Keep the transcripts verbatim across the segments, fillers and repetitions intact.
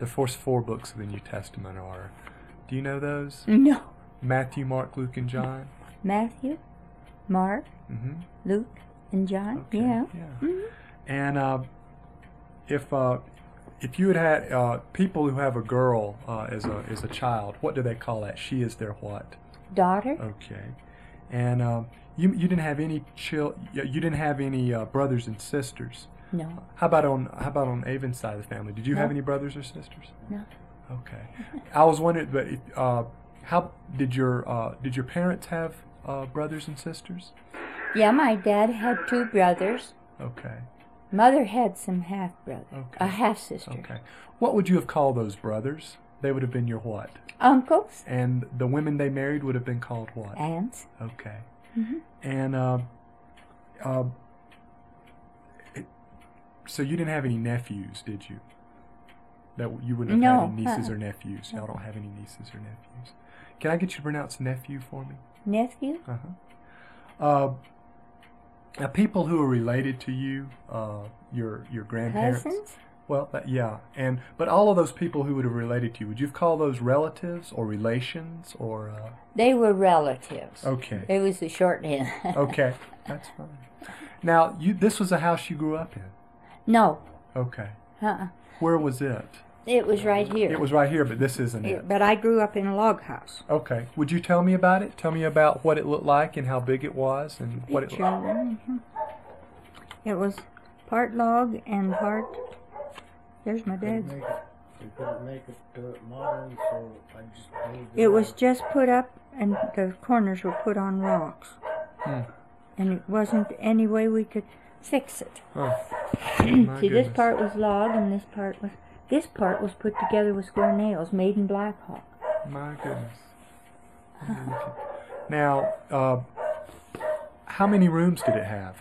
The first four books of the New Testament are, do you know those? No. Matthew, Mark, Luke, and John? Matthew, Mark, Mm-hmm. Luke, and John. Okay, Yeah. yeah. Mhm. And uh, if uh, if you had had uh, people who have a girl uh, as a as a child, what do they call that? She is their what? Daughter. Okay. And um, you you didn't have any chil you didn't have any uh, brothers and sisters. No. How about on how about on Avon's side of the family? Did you have No. any brothers or sisters? No. Okay. I was wondering, but if, uh, how did your uh, did your parents have uh, brothers and sisters? Yeah, my dad had two brothers. Okay. Mother had some half brothers. Okay. A half sister. Okay. What would you have called those brothers? They would have been your what? Uncles. And the women they married would have been called what? Aunts. Okay. Mm-hmm. And uh, uh, it, so you didn't have any nephews, did you? That you wouldn't have No, had any nieces uh-uh. or nephews. Y'all don't have any nieces or nephews. Can I get you to pronounce nephew for me? Nephew. Uh-huh. Uh, now, people who are related to you, uh, your your grandparents. Cousins. Well, that, yeah, and but all of those people who would have related to you, would you call those relatives or relations or? Uh, They were relatives. okay. It was the shorthand. Okay, that's fine. Now, you this was a house you grew up in. No. Okay. Uh-uh. Where was it? It was right here. It was right here, but this isn't it. But I grew up in a log house. Okay. Would you tell me about it? Tell me about what it looked like and how big it was and what it. Picture. Mhm. It was part log and part. There's my Couldn't dad's. make it. We couldn't make it uh, modern, so I just made It was just put up, and the corners were put on rocks, Hmm. and it wasn't any way we could fix it. Oh, See, my this goodness. part was log, and this part was. This part was put together with square nails, made in Black Hawk. My goodness. I'm with you. Now, uh, how many rooms did it have?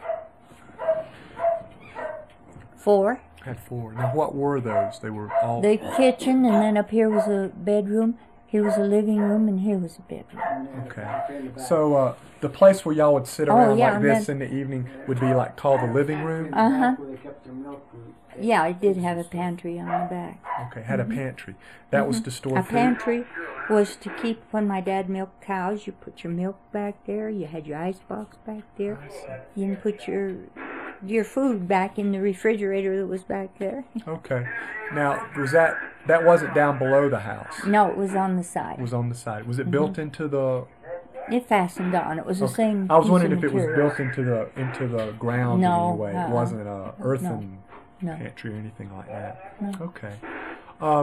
Four. It had four. Now, what were those? They were all. The kitchen, and then up here was a bedroom. Here was a living room, and here was a bedroom. Okay. So, uh, the place where y'all would sit Oh, around yeah, like and this then- in the evening would be like called the living room. Uh-huh. Where they kept their milk and- Yeah, I did have a pantry on the back. Okay, had a pantry. That was to store A food. pantry was to keep, when my dad milked cows, you put your milk back there, you had your ice box back there, I see. you can put your your food back in the refrigerator that was back there. Okay. Now, was that that wasn't down below the house? No, it was on the It side. was on the side. Was it built into the? It fastened on. It was the Okay. same I was piece wondering of if it was material. built into the into the ground No, in any way. It uh-uh. wasn't a earthen No. pantry or anything like that. No. Okay. Uh,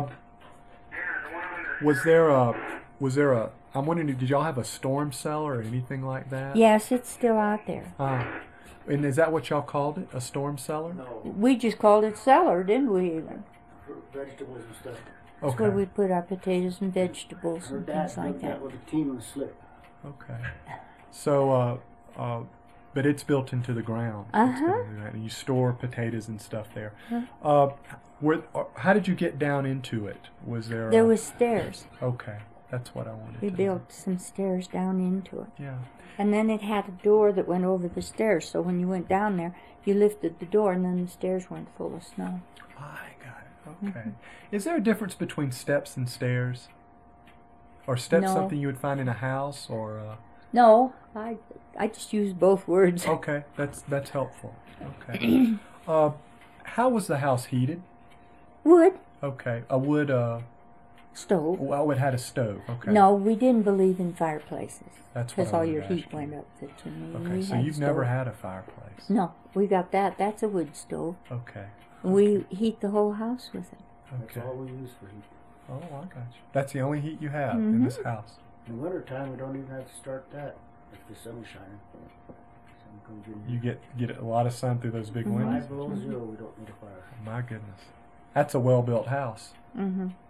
was there a was there a? I'm wondering, did y'all have a storm cellar or anything like that? Yes, it's still out there. Uh, and is that what y'all called it? A storm cellar? No, We just called it cellar, didn't we even? fruit, vegetables and stuff. That's Okay. where we put our potatoes and vegetables Her and dad things like built that. that with a team and a slip. Okay. So, uh, uh, but it's built into the ground. It's Uh-huh. built into the ground, and you store potatoes and stuff there. Yeah. Uh, where, uh, how did you get down into it? Was there? There a- was stairs. Okay, that's what I wanted. We to know. built some stairs down into it. Yeah. And then it had a door that went over the stairs, so when you went down there, you lifted the door and then the stairs weren't full of snow. I got it. Mm-hmm. Okay. Is there a difference between steps and stairs? Or steps No. something you would find in a house, or? Uh, No, I I just used both words. okay, that's that's helpful. Okay. uh, how was the house heated? Wood, Okay, a wood. Uh, stove. well, it had a stove. Okay. No, we didn't believe in fireplaces That's what because I all wanted your to heat ask you. went up the chimney. and Okay, we so had you've never stove. had a fireplace. No, we got that. That's a wood stove. Okay. We heat the whole house with it. That's Okay. all we use for heat. Oh, I got you. That's the only heat you have in Mhm. this house. In the wintertime, we don't even have to start that if the sun's shining. Sun comes in. You get get a lot of sun through those big Mhm. windows. Five below zero, we don't need a fire. My goodness, that's a well-built house. Mm-hmm.